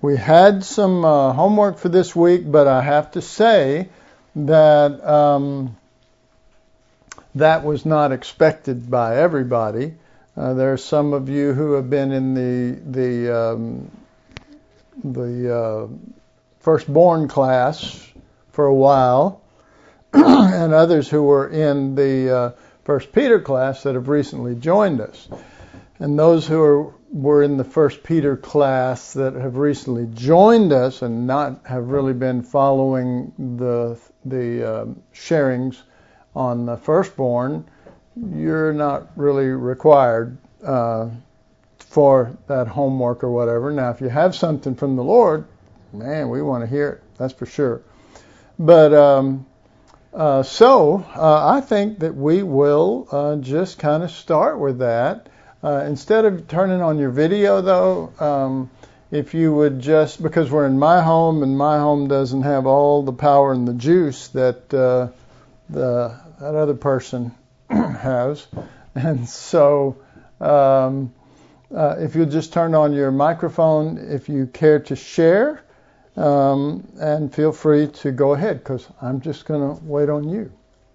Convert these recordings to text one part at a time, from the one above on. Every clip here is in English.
We had some homework for this week, but I have to say that that was not expected by everybody. There are some of you who have been in the firstborn class for a while, and others who were in the First Peter class that have recently joined us. And those who were in the First Peter class that have recently joined us and not have really been following the sharings on the firstborn, you're not really required for that homework or whatever. Now, if you have something from the Lord, man, we want to hear it. That's for sure. But I think that we will just kind of start with that. Instead of turning on your video, though, if you would just, because we're in my home, and my home doesn't have all the power and the juice that that other person has, and so if you'll just turn on your microphone if you care to share, and feel free to go ahead, because I'm just going to wait on you.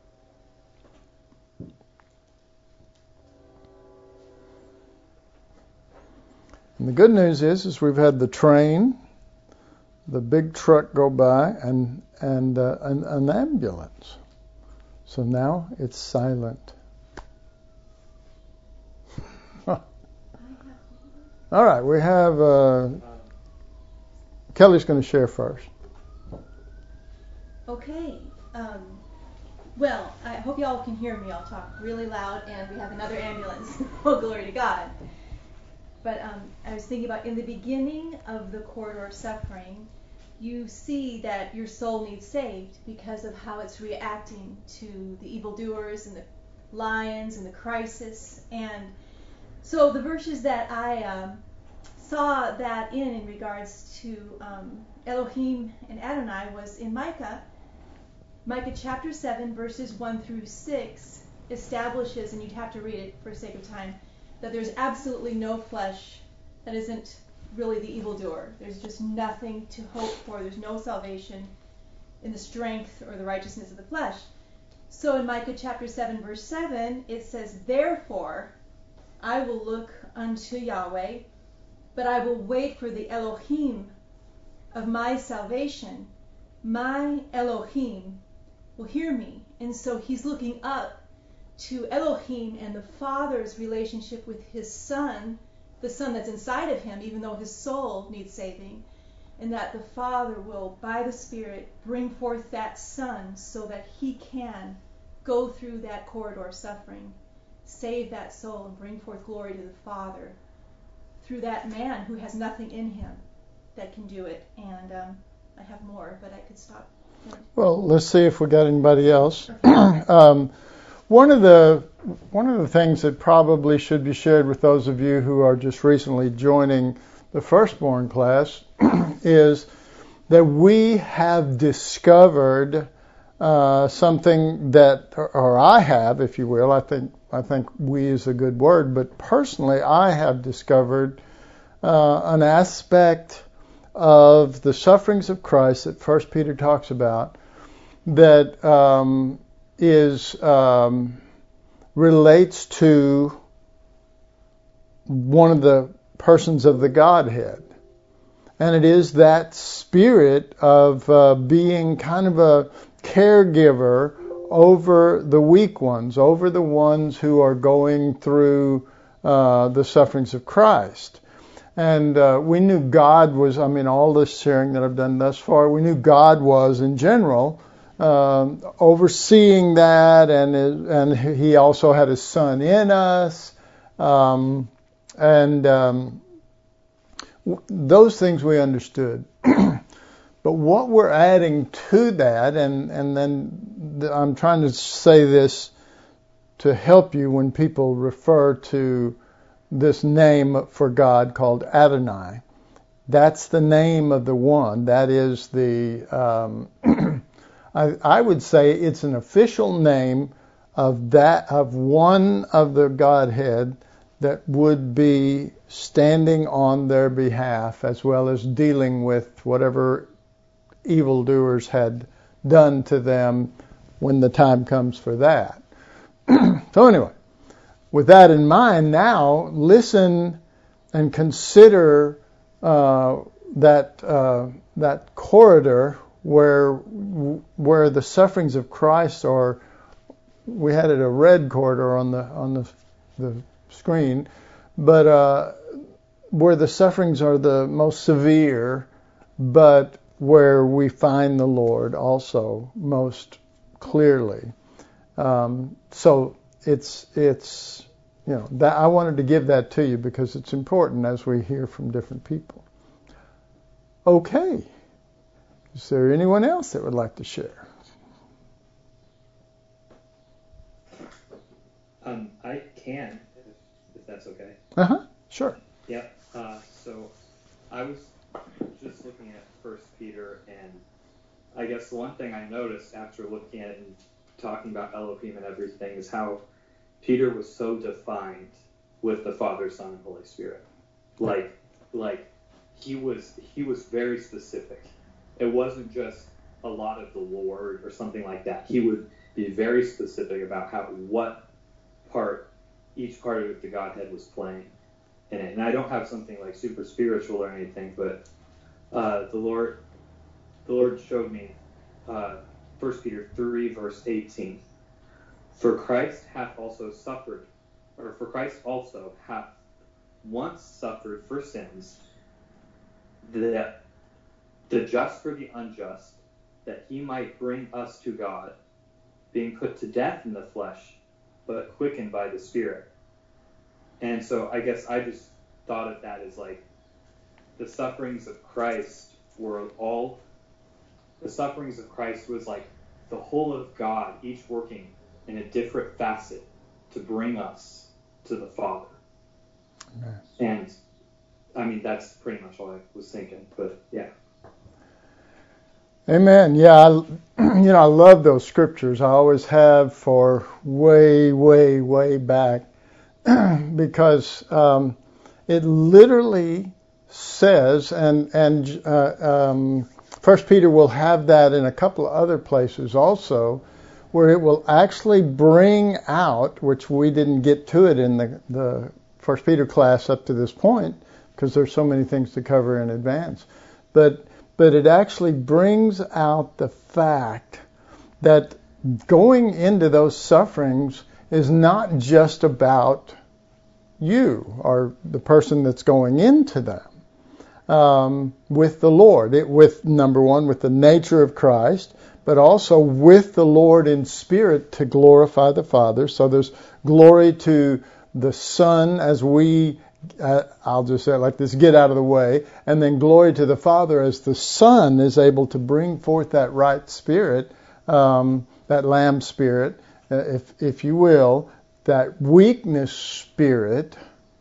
And the good news is we've had the train, the big truck go by, and an ambulance. So now it's silent. All right, we have Kelly's going to share first. Okay. Well, I hope y'all can hear me. I'll talk really loud, and we have another ambulance. Oh, glory to God. But I was thinking about in the beginning of the corridor of suffering, you see that your soul needs saved because of how it's reacting to the evildoers and the lions and the crisis. And so the verses that I saw that in regards to Elohim and Adonai was in Micah. Micah chapter 7, verses 1 through 6 establishes, and you'd have to read it for sake of time, that there's absolutely no flesh that isn't really the evildoer. There's just nothing to hope for. There's no salvation in the strength or the righteousness of the flesh. So in Micah chapter 7, verse 7, it says, "Therefore I will look unto Yahweh, but I will wait for the Elohim of my salvation. My Elohim will hear me." And so he's looking up to Elohim and the Father's relationship with his Son, the Son that's inside of him, even though his soul needs saving, and that the Father will, by the Spirit, bring forth that Son so that he can go through that corridor of suffering, save that soul, and bring forth glory to the Father through that man who has nothing in him that can do it. And I have more, but I could stop. Well, let's see if we got anybody else. One of the things that probably should be shared with those of you who are just recently joining the firstborn class is that we have discovered something that, or I have, if you will. I think we is a good word, but personally, I have discovered an aspect of the sufferings of Christ that First Peter talks about that relates to one of the persons of the Godhead. And it is that spirit of being kind of a caregiver over the weak ones, over the ones who are going through the sufferings of Christ. And we knew God was, all this sharing that I've done thus far, we knew God was, in general, overseeing that, and he also had his Son in us, those things we understood. But what we're adding to that, and then I'm trying to say this to help you when people refer to this name for God called Adonai. That's the name of the one. That is the I would say it's an official name of one of the Godhead that would be standing on their behalf, as well as dealing with whatever evildoers had done to them when the time comes for that. So anyway, with that in mind, now listen and consider that corridor where the sufferings of Christ are. We had it a red corridor on the screen, but where the sufferings are the most severe, but where we find the Lord also most clearly. So it's that I wanted to give that to you because it's important as we hear from different people. Okay. Is there anyone else that would like to share? I can, if that's okay. Sure. Yep. So I was just looking at 1 Peter, and I guess the one thing I noticed after looking at it and talking about Elohim and everything is how Peter was so defined with the Father, Son, and Holy Spirit. Like he was very specific. It wasn't just a lot of the Lord or something like that. He would be very specific about what part each part of the Godhead was playing in it. And I don't have something like super spiritual or anything, but the Lord showed me 1 Peter 3 verse 18. For Christ also hath once suffered for sins, the just for the unjust, that he might bring us to God, being put to death in the flesh, but quickened by the Spirit. And so I guess I just thought of that as like the sufferings of Christ was like the whole of God, each working in a different facet to bring us to the Father. Amen. And I mean, that's pretty much all I was thinking, but yeah. Amen. Yeah, I love those scriptures. I always have for way, way, way back because it literally says, and First Peter will have that in a couple of other places also, where it will actually bring out, which we didn't get to it in the First Peter class up to this point, because there's so many things to cover in advance, but it actually brings out the fact that going into those sufferings is not just about you or the person that's going into them with the Lord. With number one, with the nature of Christ, but also with the Lord in spirit to glorify the Father. So there's glory to the Son as we I'll just say it like this, get out of the way, and then glory to the Father as the Son is able to bring forth that right spirit, that lamb spirit, if you will, that weakness spirit,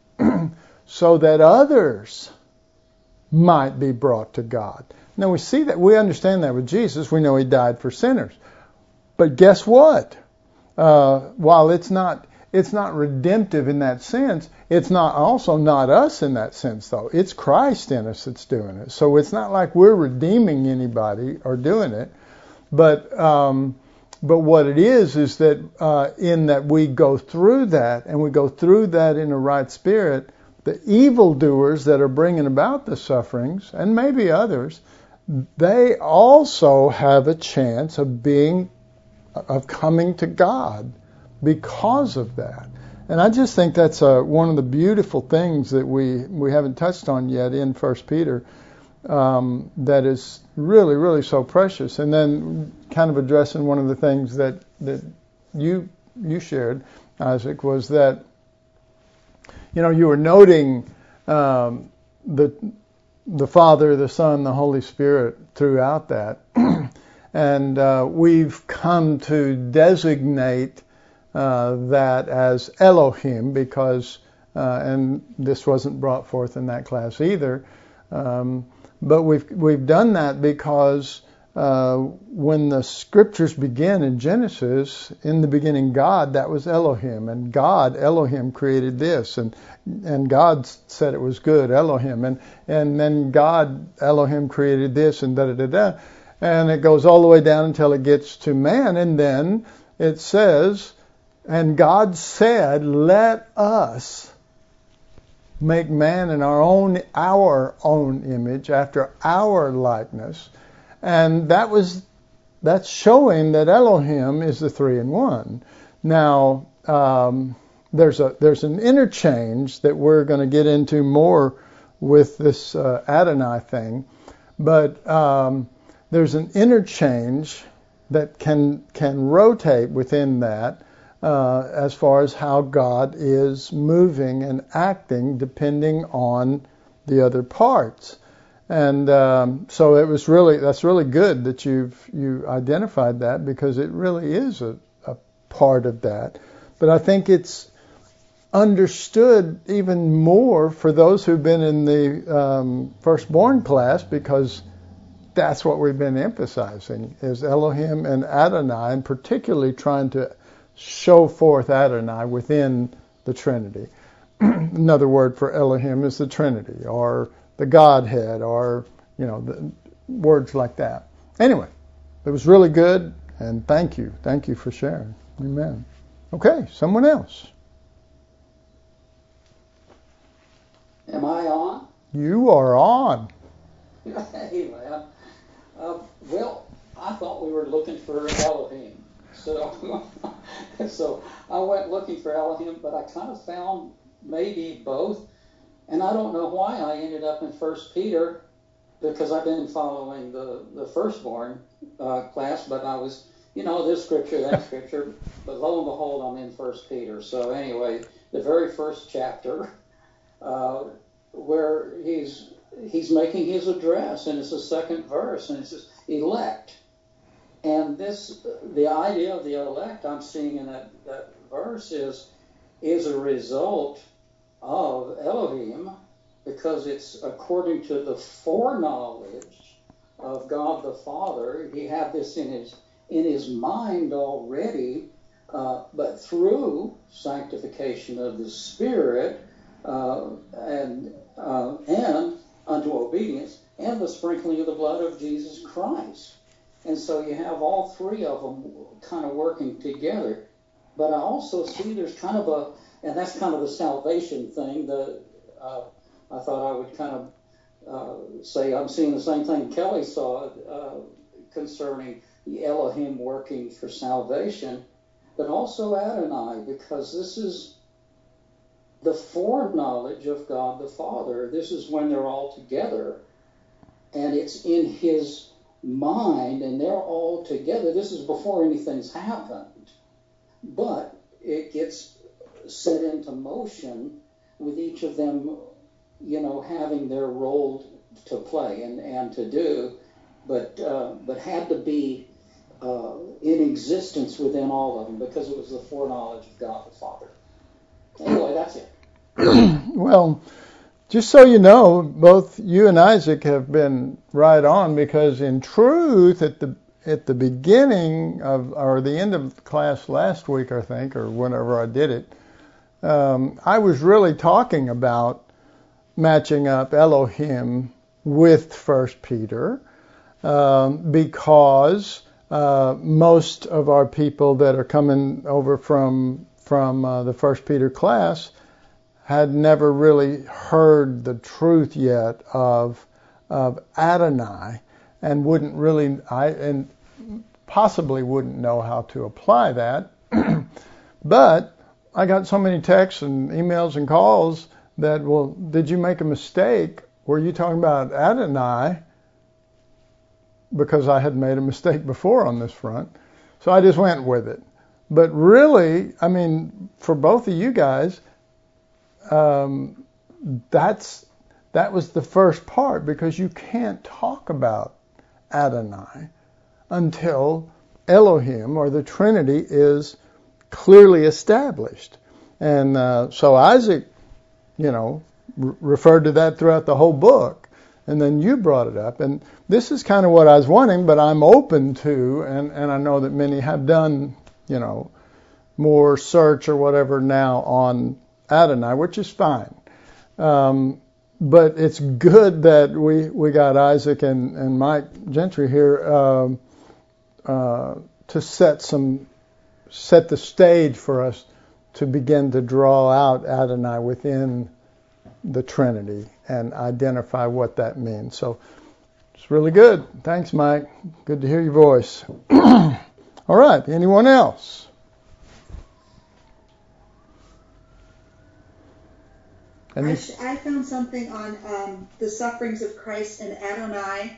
so that others might be brought to God. Now we see that, we understand that with Jesus. We know he died for sinners. But guess what? While it's not redemptive in that sense, it's not us in that sense, though. It's Christ in us that's doing it. So it's not like we're redeeming anybody or doing it. But what it is that in that we go through that, and we go through that in a right spirit, the evildoers that are bringing about the sufferings, and maybe others, they also have a chance of coming to God because of that. And I just think that's one of the beautiful things that we haven't touched on yet in 1 Peter that is really, really so precious. And then kind of addressing one of the things that you shared, Isaac, was that, you were noting the Father, the Son, the Holy Spirit throughout that. And we've come to designate that as Elohim because, and this wasn't brought forth in that class either, but we've done that because when the scriptures begin in Genesis, in the beginning God, that was Elohim, and God, Elohim, created this, and God said it was good, Elohim, and then God, Elohim, created this, and da-da-da-da, and it goes all the way down until it gets to man, and then it says, and God said, let us make man in our own image, after our likeness. And that's showing that Elohim is the 3-in-1. Now, there's an interchange that we're going to get into more with this Adonai thing, but there's an interchange that can rotate within that as far as how God is moving and acting depending on the other parts. And so that's really good that you identified that, because it really is a part of that. But I think it's understood even more for those who've been in the firstborn class, because that's what we've been emphasizing, is Elohim and Adonai, and particularly trying to show forth Adonai within the Trinity. Another word for Elohim is the Trinity, or the Godhead, or, the words like that. Anyway, it was really good, and thank you. Thank you for sharing. Amen. Okay, someone else. Am I on? You are on. Anyway, well, I thought we were looking for Elohim. So I went looking for Elohim, but I kind of found maybe both. And I don't know why I ended up in 1 Peter, because I've been following the firstborn class, but I was, this scripture, that scripture, but lo and behold, I'm in 1 Peter. So anyway, the very first chapter, where he's making his address, and it's the second verse, and it says, elect. And the idea of the elect I'm seeing in that verse is a result of Elohim, because it's according to the foreknowledge of God the Father. He had this in his mind already, but through sanctification of the Spirit and unto obedience, and the sprinkling of the blood of Jesus Christ. And so you have all three of them kind of working together. But I also see there's kind of and that's kind of the salvation thing that I thought I would kind of say I'm seeing the same thing Kelly saw concerning the Elohim working for salvation, but also Adonai, because this is the foreknowledge of God the Father. This is when they're all together, and it's in his mind, and they're all together. This is before anything's happened, but it gets set into motion with each of them, having their role to play and to do, but had to be in existence within all of them, because it was the foreknowledge of God the Father. Anyway, that's it. Well, just so you know, both you and Isaac have been right on, because in truth, at the beginning or the end of class last week, I think, or whenever I did it, I was really talking about matching up Elohim with 1 Peter, because most of our people that are coming over from the 1 Peter class had never really heard the truth yet of Adonai, and wouldn't really, and possibly wouldn't know how to apply that. But I got so many texts and emails and calls that, well, did you make a mistake? Were you talking about Adonai? Because I had made a mistake before on this front. So I just went with it. But really, I mean, for both of you guys, that was the first part, because you can't talk about Adonai until Elohim, or the Trinity, is clearly established. And so Isaac, referred to that throughout the whole book. and then you brought it up. And this is kind of what I was wanting, but I'm open to, and I know that many have done, more search or whatever now on Adonai, which is fine. But it's good that we got Isaac and Mike Gentry here to set the stage for us to begin to draw out Adonai within the Trinity and identify what that means. So it's really good. Thanks, Mike. Good to hear your voice. All right. Anyone else? I found something on the sufferings of Christ and Adonai.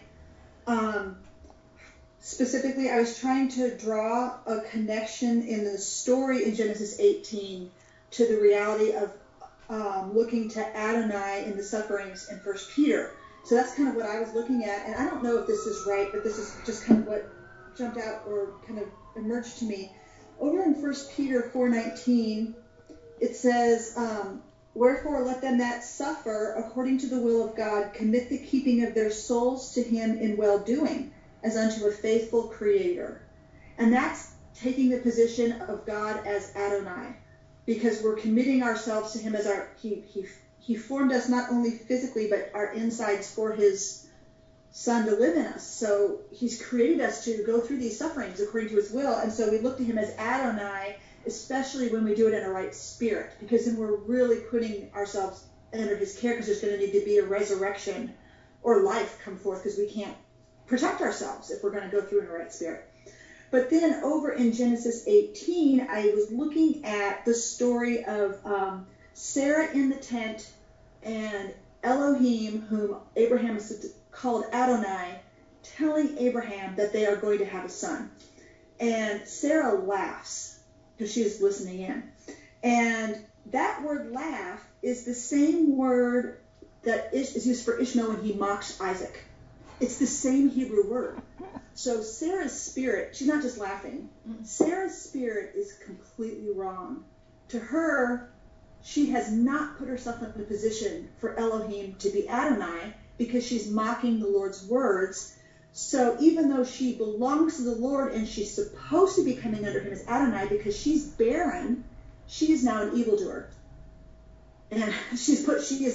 Specifically, I was trying to draw a connection in the story in Genesis 18 to the reality of looking to Adonai in the sufferings in 1 Peter. So that's kind of what I was looking at. And I don't know if this is right, but this is just kind of what jumped out or kind of emerged to me. Over in 1 Peter 4:19, it says, wherefore let them that suffer according to the will of God commit the keeping of their souls to him in well-doing, as unto a faithful creator. And that's taking the position of God as Adonai, because we're committing ourselves to him as he formed us not only physically, but our insides for his son to live in us. So he's created us to go through these sufferings according to his will. And so we look to him as Adonai, especially when we do it in a right spirit, because then we're really putting ourselves under his care, because there's going to need to be a resurrection or life come forth, because we can't protect ourselves if we're going to go through in a right spirit. But then over in Genesis 18, I was looking at the story of Sarah in the tent and Elohim, whom Abraham is called Adonai, telling Abraham that they are going to have a son. And Sarah laughs because she is listening in. And that word laugh is the same word that is used for Ishmael when he mocks Isaac. It's the same Hebrew word. So Sarah's spirit, she's not just laughing. Sarah's spirit is completely wrong. To her, she has not put herself in a position for Elohim to be Adonai, because she's mocking the Lord's words. So even though she belongs to the Lord and she's supposed to be coming under him as Adonai because she's barren, she is now an evildoer. And she is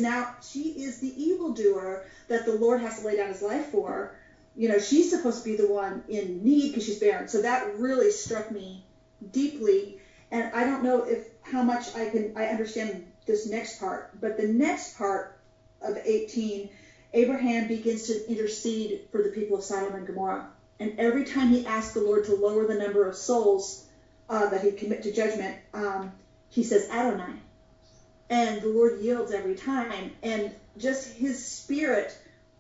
the evildoer that the Lord has to lay down his life for. She's supposed to be the one in need because she's barren. So that really struck me deeply. And I don't know how much I understand this next part, but the next part of 18, Abraham begins to intercede for the people of Sodom and Gomorrah. And every time he asks the Lord to lower the number of souls that he'd commit to judgment, he says Adonai. And the Lord yields every time. And just his spirit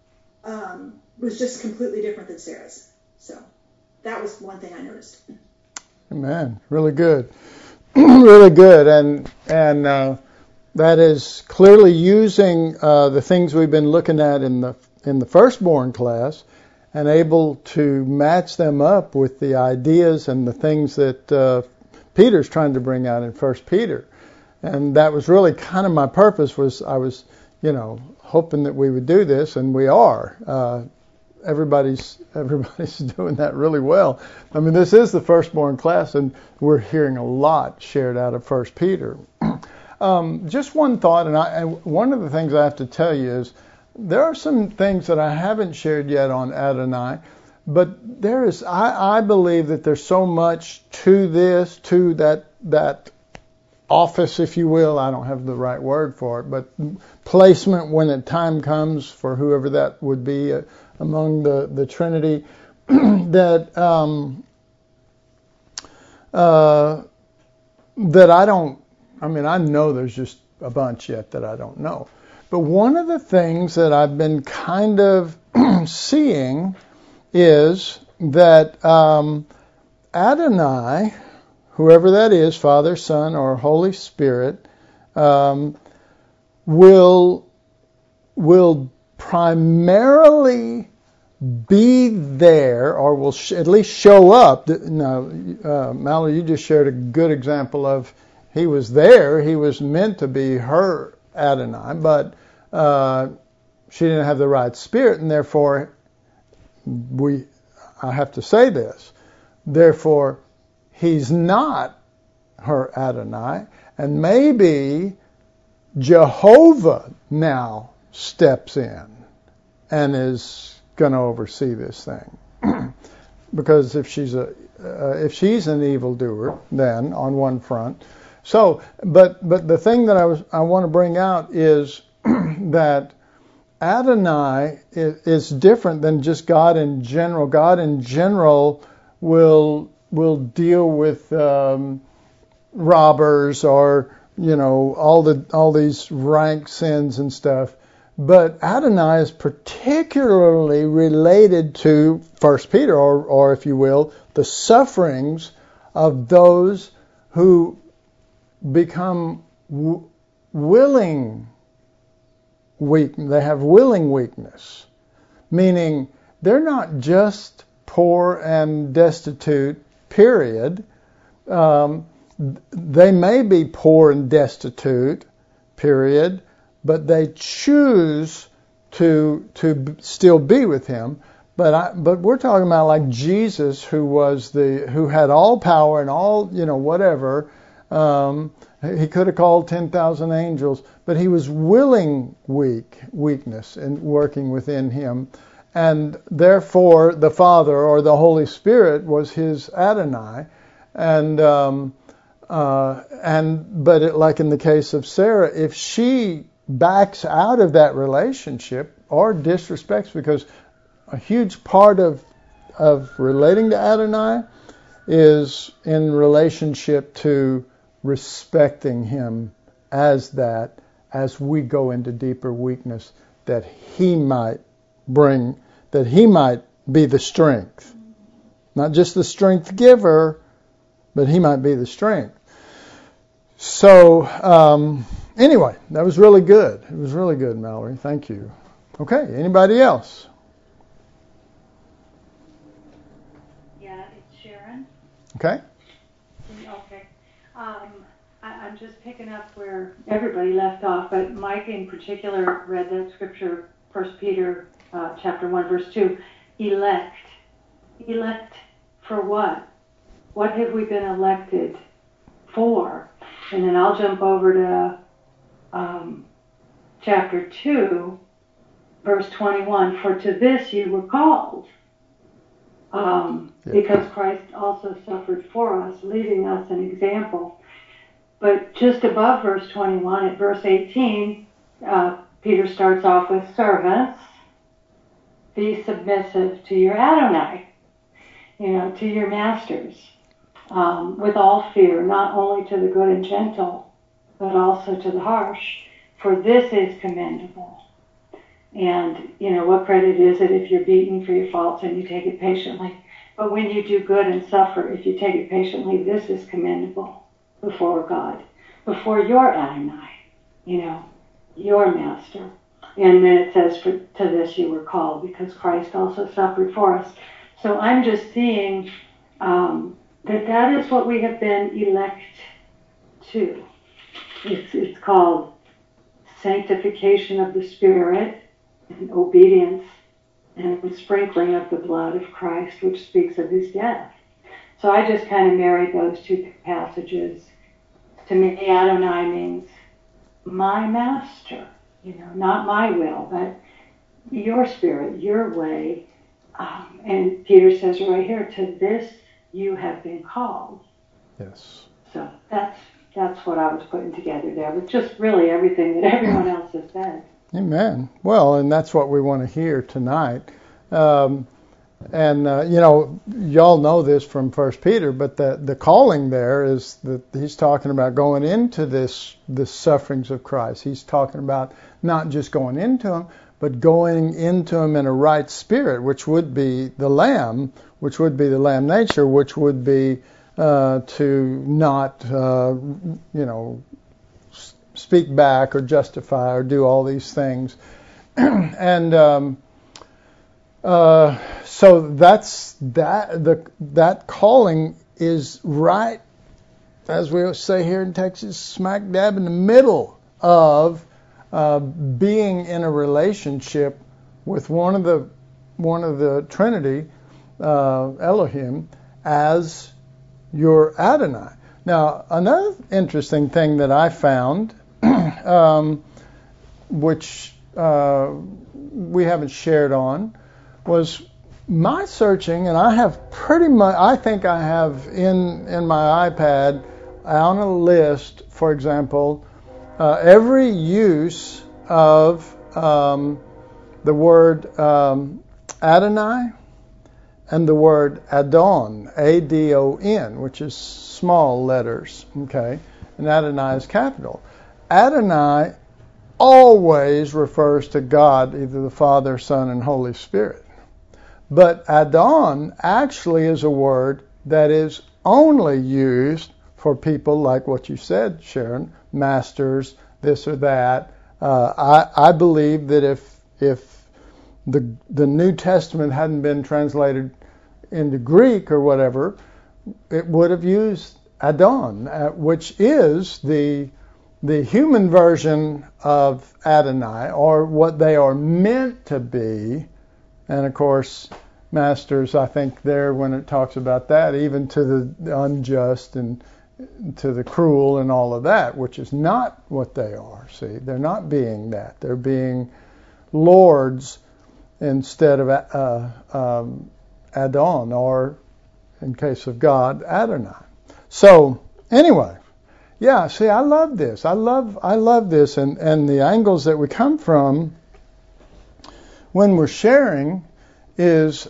was just completely different than Sarah's. So that was one thing I noticed. Amen. Really good. Really good. And that is clearly using the things we've been looking at in the firstborn class and able to match them up with the ideas and the things that Peter's trying to bring out in 1 Peter. And that was really kind of my purpose. I was hoping that we would do this, and we are. Everybody's doing that really well. I mean, this is the firstborn class, and we're hearing a lot shared out of 1 Peter. Just one thought, and one of the things I have to tell you is there are some things that I haven't shared yet on Adonai, but there is. I believe that there's so much to this, to that office, if you will. I don't have the right word for it, but placement when the time comes for whoever that would be among the Trinity, that I don't. I mean, I know there's just a bunch yet that I don't know. But one of the things that I've been kind of seeing is that Adonai, whoever that is, Father, Son, or Holy Spirit, will primarily be there, or will at least show up. Now, Mallory, you just shared a good example of he was there. He was meant to be her Adonai, but she didn't have the right spirit, and therefore I have to say this, therefore he's not her Adonai, and maybe Jehovah now steps in and is going to oversee this thing. Because if she's an evildoer, then on one front. So, but the thing that I want to bring out is that Adonai is different than just God in general. God in general will deal with robbers or all these rank sins and stuff. But Adonai is particularly related to 1 Peter, or if you will, the sufferings of those who become willing weak. They have willing weakness, meaning they're not just poor and destitute, period. They may be poor and destitute, period, but they choose to still be with him. But we're talking about like Jesus, who had all power and all whatever. He could have called 10,000 angels, but he was willing weakness in working within him, and therefore the Father or the Holy Spirit was his Adonai, like in the case of Sarah, if she backs out of that relationship or disrespects, because a huge part of relating to Adonai is in relationship to respecting him as we go into deeper weakness, that he might be the strength. Not just the strength giver, but he might be the strength. So, anyway, that was really good. It was really good, Mallory. Thank you. Okay, anybody else? Yeah, it's Sharon. Okay. Okay. I'm just picking up where everybody left off, but Mike in particular read that scripture, 1 Peter chapter 1, verse 2. Elect. Elect for what? What have we been elected for? And then I'll jump over to chapter 2, verse 21. For to this you were called, because Christ also suffered for us, leaving us an example. But just above verse 21, at verse 18, Peter starts off with servants. Be submissive to your Adonai, to your masters, with all fear, not only to the good and gentle, but also to the harsh. For this is commendable. And, what credit is it if you're beaten for your faults and you take it patiently? But when you do good and suffer, if you take it patiently, this is commendable before God, before your Adonai, your master. And then it says, to this you were called, because Christ also suffered for us. So I'm just seeing that is what we have been elect to. It's called sanctification of the Spirit and obedience and sprinkling of the blood of Christ, which speaks of his death. So I just kind of married those two passages. To me, Adonai means my master, not my will, but your spirit, your way. And Peter says right here, to this you have been called. Yes. So that's what I was putting together there, with just really everything that everyone else has said. Amen. Well, and that's what we want to hear tonight. Y'all know this from 1 Peter, but the calling there is that he's talking about going into the sufferings of Christ. He's talking about not just going into them, but going into them in a right spirit, which would be the Lamb, which would be the Lamb nature, which would be to not, speak back or justify or do all these things. And so that's that calling is right, as we say here in Texas, smack dab in the middle of being in a relationship with one of the Trinity, Elohim, as your Adonai. Now, another interesting thing that I found, which we haven't shared on, was my searching, and I have pretty much, I think I have in my iPad on a list, for example, every use of the word Adonai and the word Adon, A-D-O-N, which is small letters, okay? And Adonai is capital. Adonai always refers to God, either the Father, Son, and Holy Spirit. But Adon actually is a word that is only used for people like what you said, Sharon, masters, this or that. I believe that if the New Testament hadn't been translated into Greek or whatever, it would have used Adon, which is the human version of Adonai, or what they are meant to be. And of course, masters, I think there, when it talks about that, even to the unjust and to the cruel and all of that, which is not what they are. See, they're not being that. They're being lords instead of Adon, or in case of God, Adonai. So anyway, yeah. See, I love this. I love this, and the angles that we come from when we're sharing is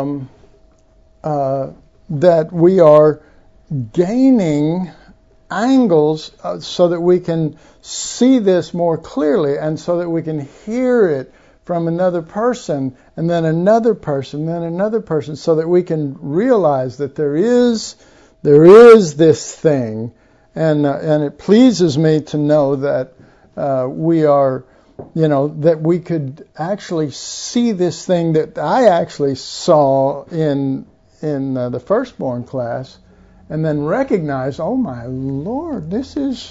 that we are gaining angles so that we can see this more clearly, and so that we can hear it from another person, and then another person, then another person, so that we can realize that there is this thing, and it pleases me to know that we are, that we could actually see this thing that I actually saw in the firstborn class, and then recognize, oh my Lord, this is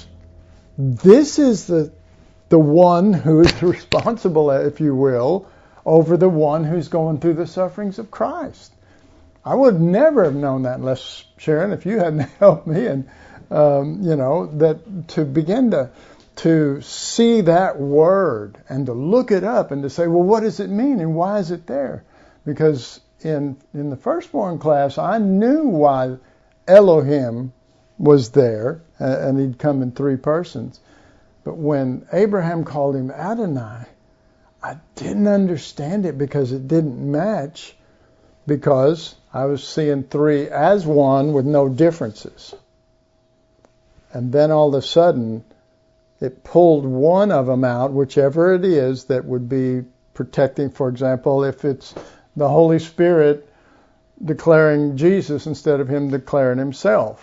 the one who is responsible, if you will, over the one who's going through the sufferings of Christ. I would never have known that unless, Sharon, if you hadn't helped me, and that to begin to see that word and to look it up and to say, well, what does it mean and why is it there? Because in the firstborn class, I knew why Elohim was there, and he'd come in three persons. But when Abraham called him Adonai, I didn't understand it because it didn't match, because I was seeing three as one with no differences. And then all of a sudden, it pulled one of them out, whichever it is, that would be protecting. For example, if it's the Holy Spirit declaring Jesus instead of him declaring himself,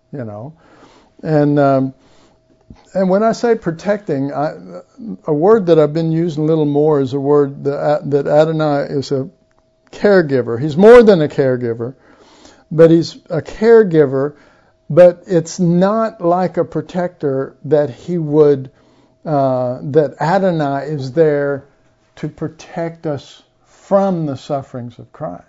And when I say protecting, a word that I've been using a little more is a word that Adonai is a caregiver. He's more than a caregiver, but he's a caregiver, but it's not like a protector that he would, that Adonai is there to protect us from the sufferings of Christ.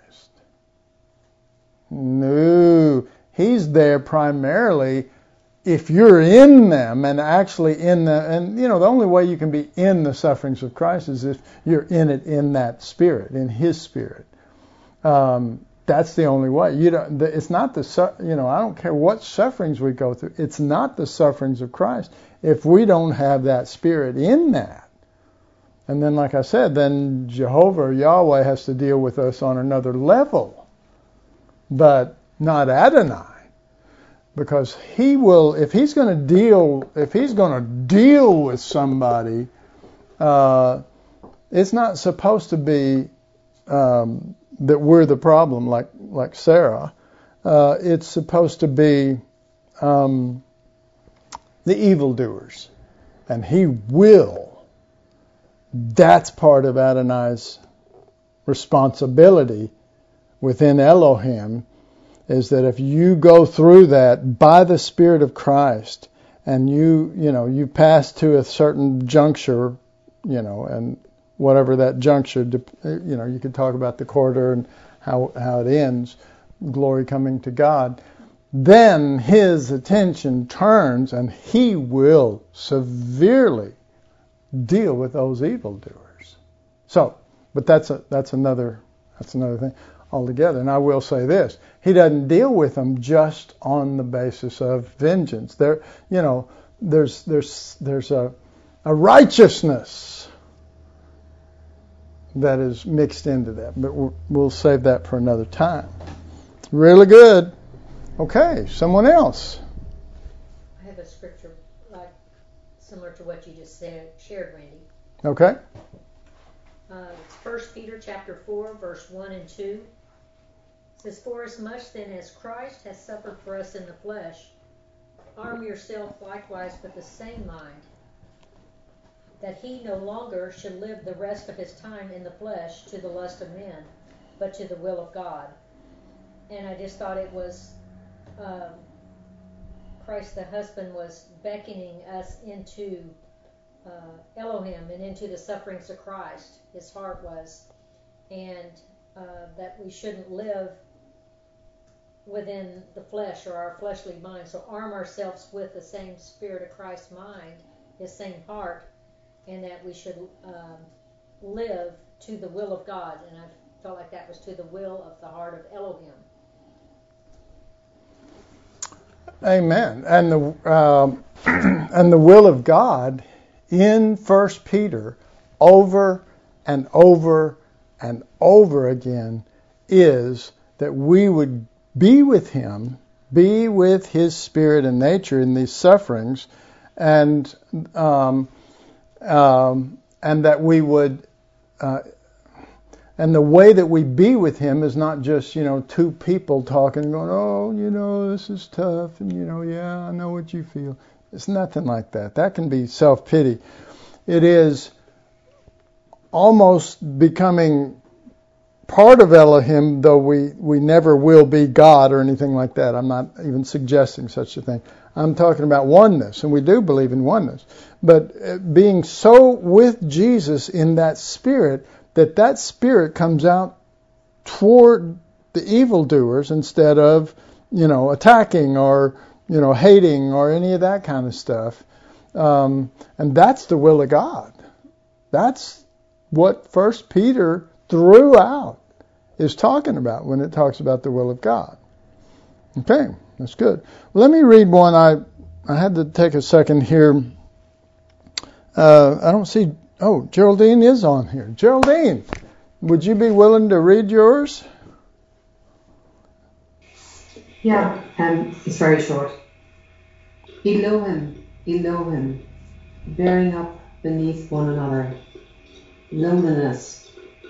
No, he's there primarily if you're in them, and actually in the, and the only way you can be in the sufferings of Christ is if you're in it in that spirit, in his spirit. That's the only way. It's not I don't care what sufferings we go through. It's not the sufferings of Christ if we don't have that spirit in that. And then, like I said, then Jehovah or Yahweh has to deal with us on another level, but not Adonai. Because he will, if he's going to deal with somebody, it's not supposed to be that we're the problem, like Sarah. It's supposed to be the evildoers, and he will. That's part of Adonai's responsibility within Elohim, is that if you go through that by the Spirit of Christ, and you pass to a certain juncture and whatever that juncture, you could talk about the quarter and how it ends, glory coming to God. Then his attention turns and he will severely deal with those evildoers. So, but that's another thing altogether. And I will say this: he doesn't deal with them just on the basis of vengeance. There's a righteousness that is mixed into that, but we'll save that for another time. Really good. Okay, someone else. I have a scripture similar to what you just shared, Randy. Okay. It's 1 Peter chapter 4, verse 1 and 2. It says, "For as much then as Christ has suffered for us in the flesh, arm yourself likewise with the same mind, that he no longer should live the rest of his time in the flesh to the lust of men, but to the will of God." And I just thought it was Christ the husband was beckoning us into Elohim and into the sufferings of Christ. His heart was, and that we shouldn't live within the flesh or our fleshly mind. So arm ourselves with the same spirit of Christ's mind, his same heart, and that we should live to the will of God. And I felt like that was to the will of the heart of Elohim. Amen. And the will of God in 1 Peter over and over and over again is that we would be with him, be with his spirit and nature in these sufferings, and that we would and the way that we be with him is not just, two people talking, going, oh, this is tough, and, yeah, I know what you feel. It's nothing like that. That can be self-pity. It is almost becoming part of Elohim, though we never will be God or anything like that. I'm not even suggesting such a thing. I'm talking about oneness, and we do believe in oneness. But being so with Jesus in that spirit, that spirit comes out toward the evildoers instead of, attacking or, hating or any of that kind of stuff. And that's the will of God. That's what 1 Peter throughout is talking about when it talks about the will of God. Okay, that's good. Well, let me read one. I had to take a second here. I don't see... Oh, Geraldine is on here. Geraldine, would you be willing to read yours? Yeah, it's very short. Elohim, Elohim, bearing up beneath one another. Loneliness,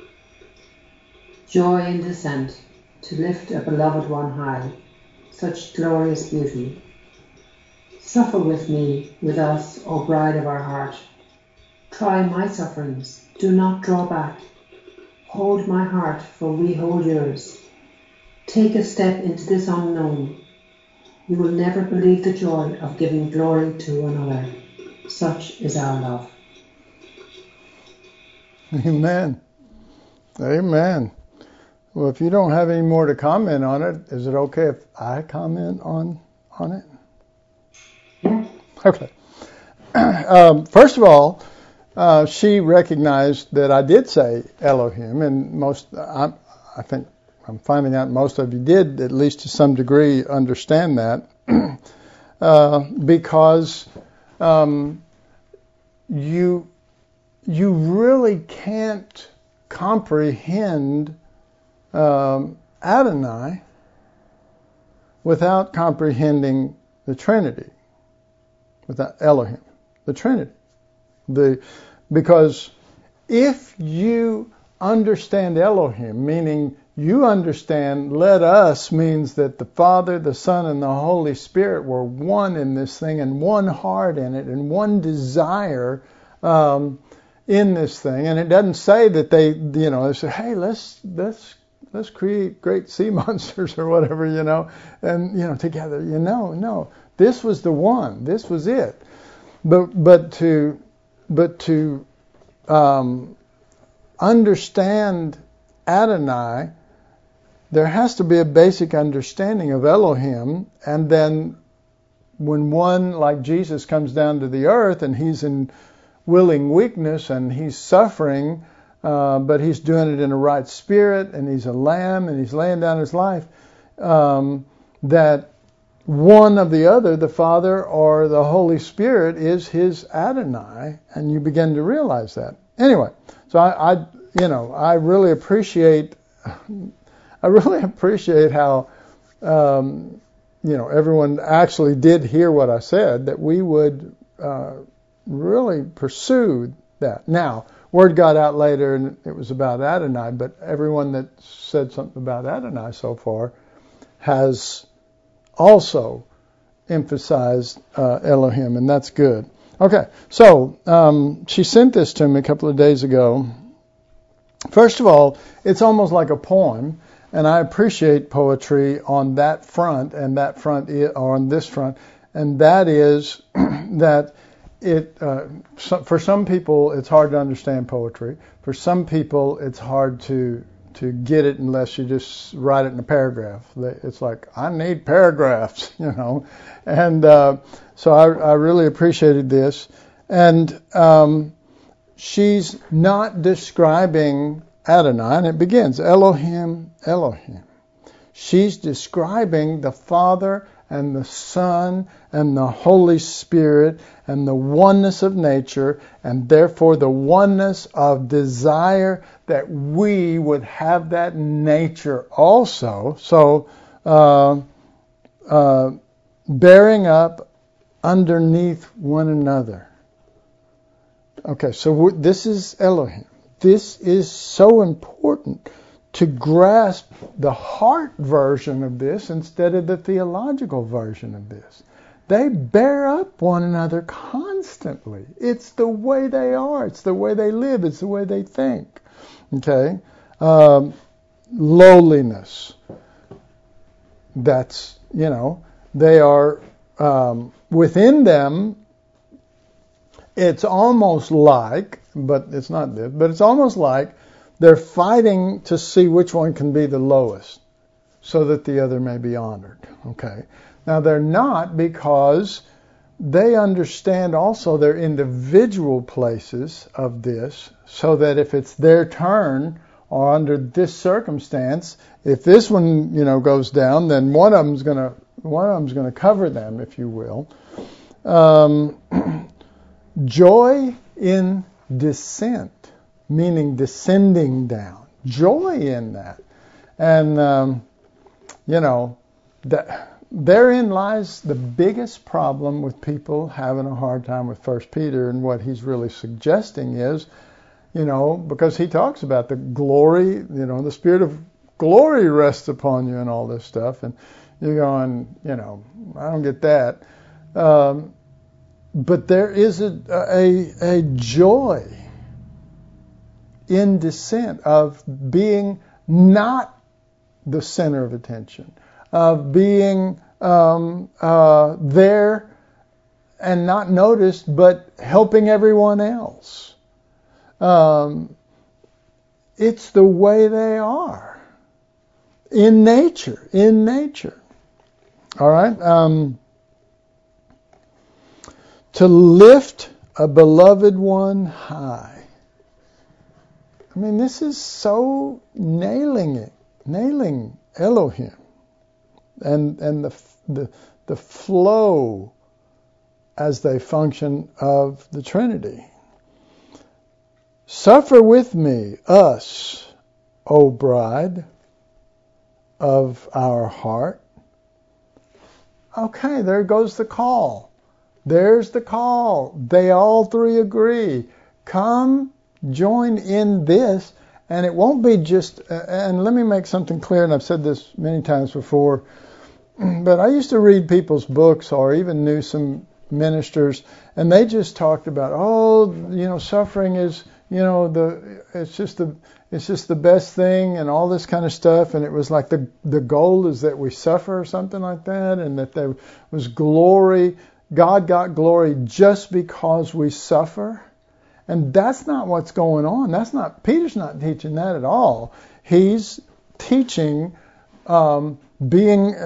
joy in descent, to lift a beloved one high. Such glorious beauty. Suffer with me, with us, O bride of our heart. Try my sufferings, do not draw back. Hold my heart, for we hold yours. Take a step into this unknown. You will never believe the joy of giving glory to another. Such is our love. Amen. Amen. Well, if you don't have any more to comment on it, is it okay if I comment on it? Yeah. Okay. First of all, she recognized that I did say Elohim, and I think I'm finding out most of you did, at least to some degree, understand that, because you really can't comprehend Adonai without comprehending the Trinity, without Elohim, the Trinity. Because if you understand Elohim, meaning you understand let us means that the Father, the Son, and the Holy Spirit were one in this thing and one heart in it and one desire in this thing. And it doesn't say that they say, hey, let's create great sea monsters or whatever, and, together, no. This was the one. This was it. But to understand Adonai, there has to be a basic understanding of Elohim, and then when one like Jesus comes down to the earth and he's in willing weakness and he's suffering, but he's doing it in a right spirit, and he's a lamb and he's laying down his life, that one of the other, the Father or the Holy Spirit, is his Adonai, and you begin to realize that. Anyway, so I really appreciate how everyone actually did hear what I said, that we would really pursue that. Now, word got out later, and it was about Adonai, but everyone that said something about Adonai so far has also emphasized Elohim, and that's good. Okay, so she sent this to me a couple of days ago. First of all, it's almost like a poem, and I appreciate poetry on that front, and that front or on this front, and that is that it. For some people, it's hard to understand poetry. For some people, it's hard to get it unless you just write it in a paragraph. It's like, I need paragraphs, And so I really appreciated this. And she's not describing Adonai, and it begins, Elohim, Elohim. She's describing the Father and the Son and the Holy Spirit and the oneness of nature, and therefore the oneness of desire that we would have that nature also. So, bearing up underneath one another. Okay, so this is Elohim. This is so important to grasp the heart version of this instead of the theological version of this. They bear up one another constantly. It's the way they are. It's the way they live. It's the way they think. Okay? Lowliness. That's, they are, within them, it's almost like, but it's not this, but it's almost like they're fighting to see which one can be the lowest so that the other may be honored. Okay? Now, they're not, because they understand also their individual places of this, so that if it's their turn or under this circumstance, if this one, goes down, then one of them's going to cover them, if you will. Joy in descent, meaning descending down. Joy in that. And, therein lies the biggest problem with people having a hard time with 1 Peter, and what he's really suggesting is, because he talks about the glory, the spirit of glory rests upon you and all this stuff, and you're going, I don't get that. But there is a joy in descent of being not the center of attention, of being there and not noticed, but helping everyone else. It's the way they are in nature. All right. To lift a beloved one high. I mean, this is so nailing Elohim and the flow as they function of the Trinity. Suffer with me, us, O bride of our heart. Okay, there goes the call. There's the call. They all three agree. Come join in this, and it won't be just, and let me make something clear, and I've said this many times before, but I used to read people's books or even knew some ministers, and they just talked about, suffering is, it's just the best thing and all this kind of stuff, and it was like the goal is that we suffer or something like that, and that there was glory. God got glory just because we suffer. And that's not what's going on. Peter's not teaching that at all. He's teaching being,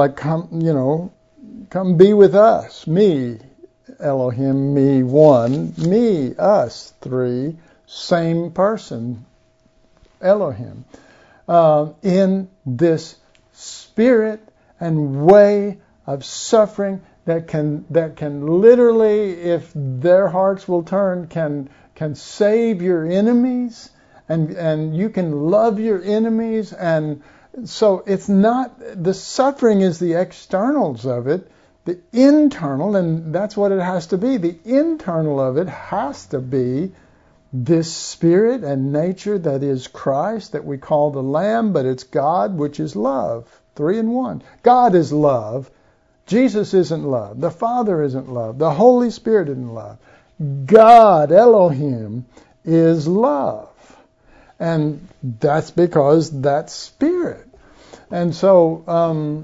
come be with us. Me, Elohim, me, one. Me, us, three. Same person, Elohim. In this spirit and way of suffering that can literally, if their hearts will turn, can save your enemies, and you can love your enemies. And so it's not, the suffering is the externals of it. The internal, and that's what it has to be, the internal of it has to be this spirit and nature that is Christ, that we call the Lamb, but it's God, which is love. 3 in 1. God is love. Jesus isn't love. The Father isn't love. The Holy Spirit isn't love. God, Elohim, is love. And that's because that's spirit. And so,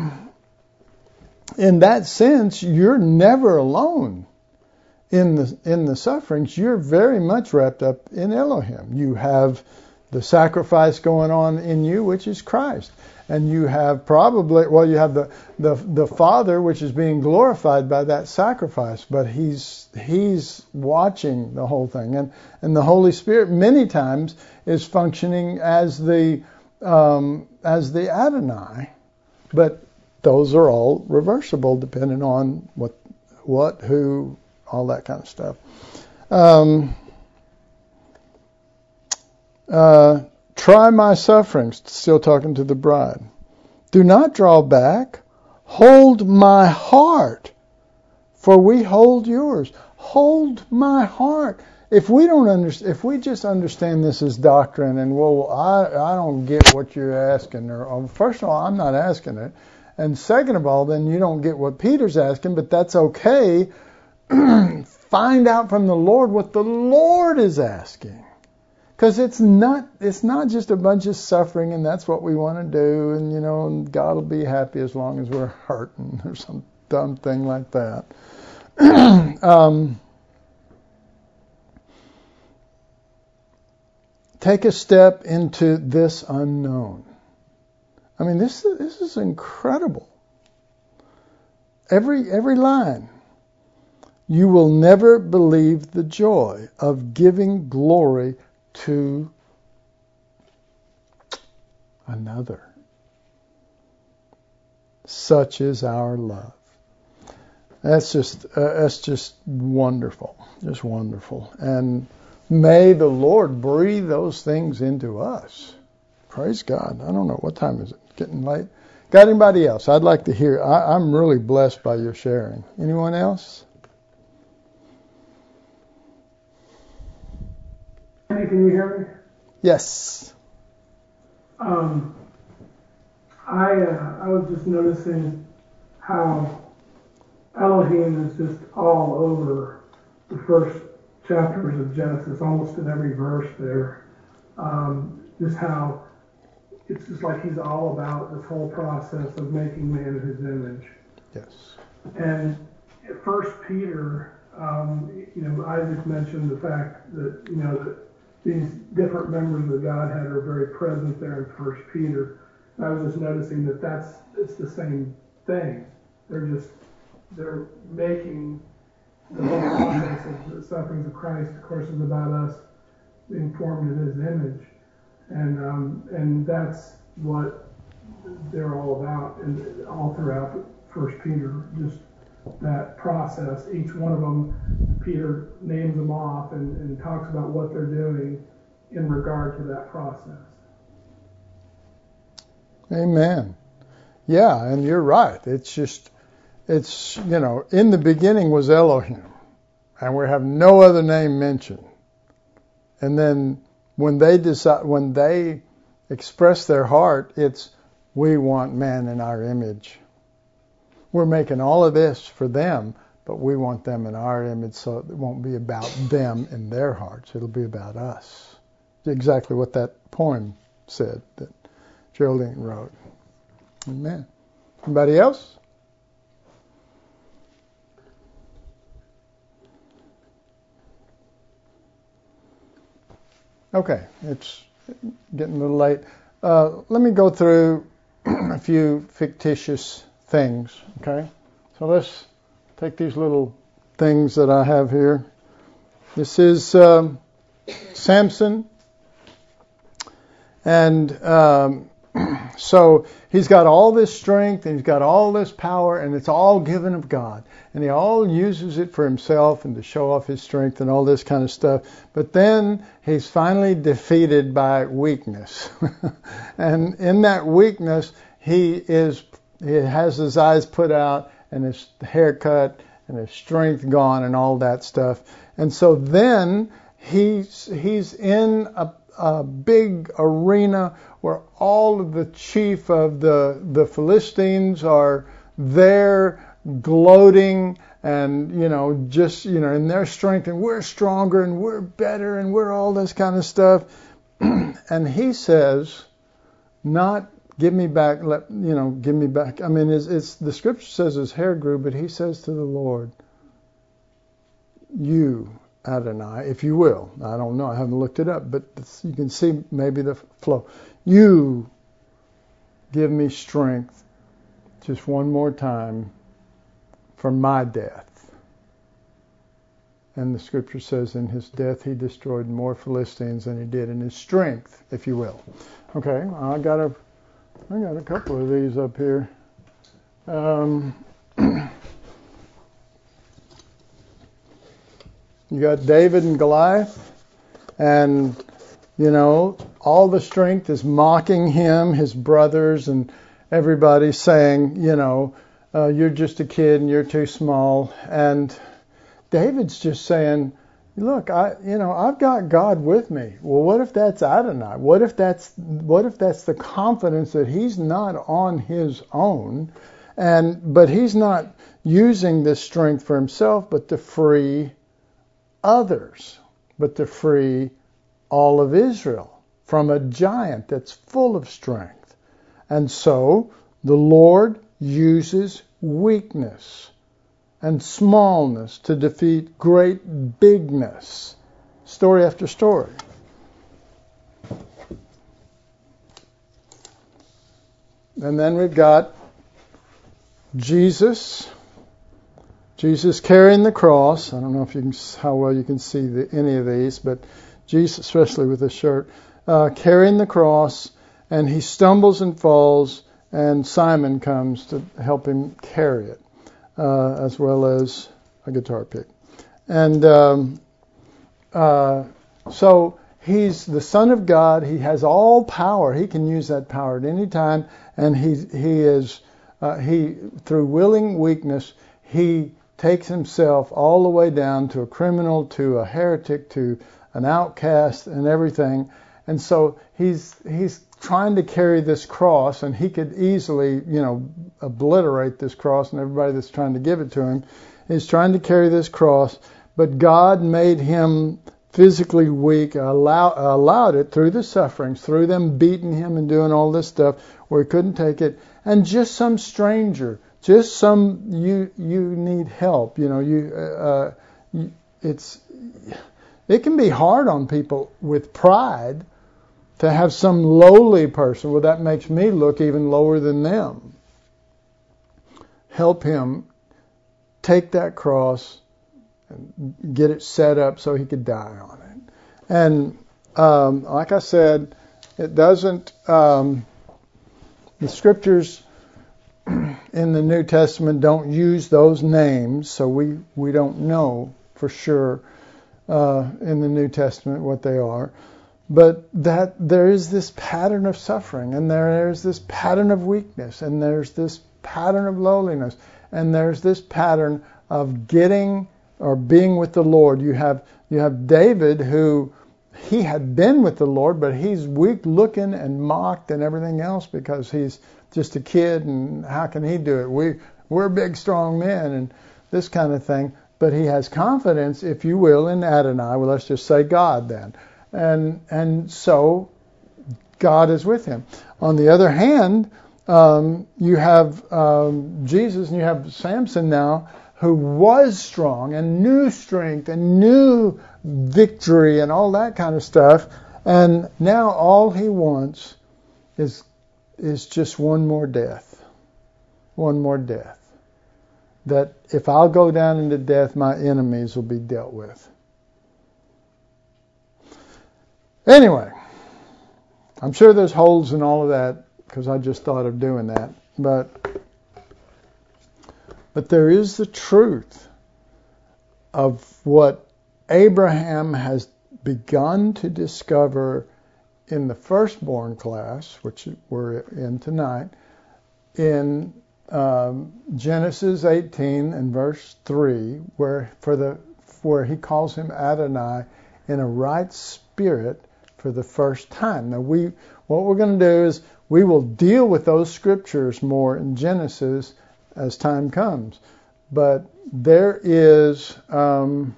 in that sense, you're never alone in the sufferings. You're very much wrapped up in Elohim. You have the sacrifice going on in you, which is Christ. And you have you have the Father, which is being glorified by that sacrifice, but he's watching the whole thing. And the Holy Spirit many times is functioning as the Adonai, but those are all reversible depending on what, who, all that kind of stuff. Try my sufferings, still talking to the bride. Do not draw back. Hold my heart, for we hold yours. Hold my heart. If we just understand this as doctrine, and I don't get what you're asking, or first of all, I'm not asking it, and second of all, then you don't get what Peter's asking, but that's okay. Find out from the Lord what the Lord is asking. Because it's not just a bunch of suffering and that's what we want to do, and and God will be happy as long as we're hurting or some dumb thing like that. Take a step into this unknown. I mean, this is incredible. Every line. You will never believe the joy of giving glory to another. Such is our love. That's just wonderful, just wonderful. And may the Lord breathe those things into us. Praise God. I don't know, what time is it? Getting late. Got anybody else? I'd like to hear. I'm really blessed by your sharing. Anyone else? Can you hear me? Yes. I was just noticing how Elohim is just all over the first chapters of Genesis, almost in every verse there. Just how it's just like he's all about this whole process of making man in his image. Yes. And at First Peter, Isaac mentioned the fact that that these different members of the Godhead are very present there in First Peter. And I was just noticing that it's the same thing. They're making the whole process of the sufferings of Christ, of course, is about us being formed in His image, and that's what they're all about, and all throughout First Peter, just that process. Each one of them, Peter names them off and talks about what they're doing in regard to that process. Amen. Yeah, and you're right. It's in the beginning was Elohim, and we have no other name mentioned. And then when they express their heart, it's we want man in our image. We're making all of this for them, but we want them in our image, so it won't be about them in their hearts. It'll be about us. Exactly what that poem said that Geraldine wrote. Amen. Anybody else? Okay, it's getting a little late. Let me go through a few fictitious things, okay? So let's take these little things that I have here. This is Samson. And so he's got all this strength and he's got all this power, and it's all given of God. And he all uses it for himself and to show off his strength and all this kind of stuff. But then he's finally defeated by weakness. And in that weakness, he has his eyes put out and his hair cut and his strength gone and all that stuff. And so then he's in a big arena where all of the chief of the Philistines are there gloating and, just, in their strength, and we're stronger and we're better and we're all this kind of stuff. And he says, not give me back, give me back. I mean, it's the scripture says his hair grew, but he says to the Lord, you, Adonai, if you will. I don't know. I haven't looked it up, but you can see maybe the flow. You give me strength just one more time for my death. And the scripture says in his death he destroyed more Philistines than he did in his strength, if you will. Okay, I got a couple of these up here. You got David and Goliath, and, all the strength is mocking him, his brothers, and everybody saying, you're just a kid and you're too small. And David's just saying, look, I've got God with me. Well, what if that's Adonai? What if that's the confidence that he's not on his own, but he's not using this strength for himself, but to free others, but to free all of Israel from a giant that's full of strength. And so the Lord uses weakness and smallness to defeat great bigness. Story after story. And then we've got Jesus carrying the cross. I don't know how well you can see any of these, but Jesus, especially with his shirt, carrying the cross, and he stumbles and falls, and Simon comes to help him carry it, as well as a guitar pick. And so he's the Son of God. He has all power. He can use that power at any time, and he through willing weakness, he takes himself all the way down to a criminal, to a heretic, to an outcast, and everything. And so he's trying to carry this cross, and he could easily, obliterate this cross and everybody that's trying to give it to him. He's trying to carry this cross, but God made him physically weak, allowed it through the sufferings, through them beating him and doing all this stuff where he couldn't take it. And just some stranger, just some you need help. It can be hard on people with pride to have some lowly person. Well, that makes me look even lower than them. Help him take that cross and get it set up so he could die on it. And like I said, it doesn't. The scriptures in the New Testament don't use those names, so we don't know for sure in the New Testament what they are. But that there is this pattern of suffering, and there's this pattern of weakness, and there's this pattern of lowliness, and there's this pattern of getting or being with the Lord. You have David, who he had been with the Lord, but he's weak looking and mocked and everything else because he's just a kid, and how can he do it? We're big, strong men, and this kind of thing. But he has confidence, if you will, in Adonai. Well, let's just say God then. And so God is with him. On the other hand, you have Jesus, and you have Samson now, who was strong and knew strength and knew victory and all that kind of stuff. And now all he wants is just one more death. One more death. That if I'll go down into death, my enemies will be dealt with. Anyway, I'm sure there's holes in all of that because I just thought of doing that. But there is the truth of what Abraham has begun to discover in the firstborn class, which we're in tonight, in Genesis 18 and verse 3, where he calls him Adonai in a right spirit for the first time. Now what we're going to do is we will deal with those scriptures more in Genesis as time comes. But there is, and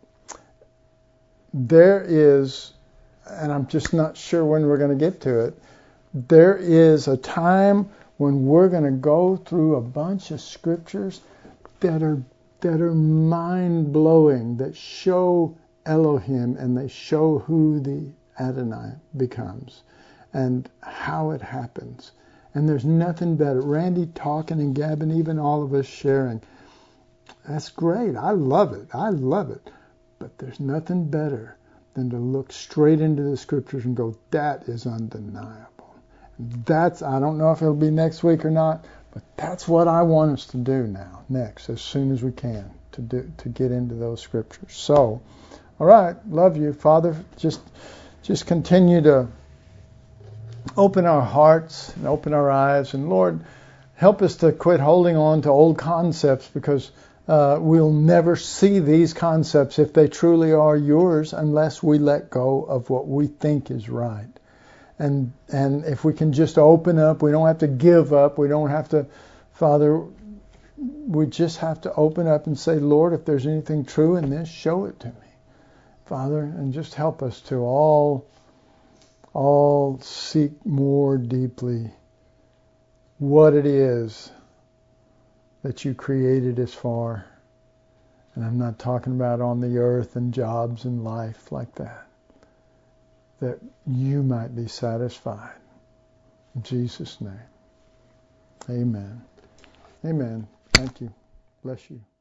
I'm just not sure when we're going to get to it, there is a time when we're going to go through a bunch of scriptures that are mind-blowing, that show Elohim and they show who the Adonai becomes and how it happens. And there's nothing better. Randy talking and Gavin, even all of us sharing. That's great. I love it. But there's nothing better than to look straight into the scriptures and go, that is undeniable. I don't know if it'll be next week or not, but that's what I want us to do now, next, as soon as we can, to get into those scriptures. So, all right, love you. Father, just continue to open our hearts and open our eyes. And Lord, help us to quit holding on to old concepts, because we'll never see these concepts if they truly are yours unless we let go of what we think is right. And if we can just open up, we don't have to give up. We don't have to, Father, we just have to open up and say, Lord, if there's anything true in this, show it to me, Father, and just help us to all seek more deeply what it is that you created us for. And I'm not talking about on the earth and jobs and life like that. That you might be satisfied. In Jesus' name. Amen. Amen. Thank you. Bless you.